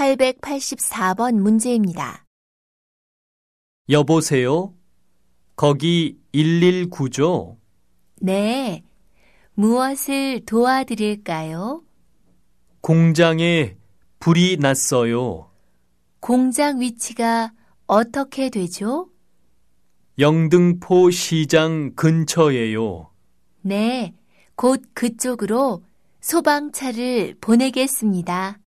884번 문제입니다. 여보세요? 거기 119죠? 네, 무엇을 도와드릴까요? 공장에 불이 났어요. 공장 위치가 어떻게 되죠? 영등포 시장 근처예요. 네, 곧 그쪽으로 소방차를 보내겠습니다.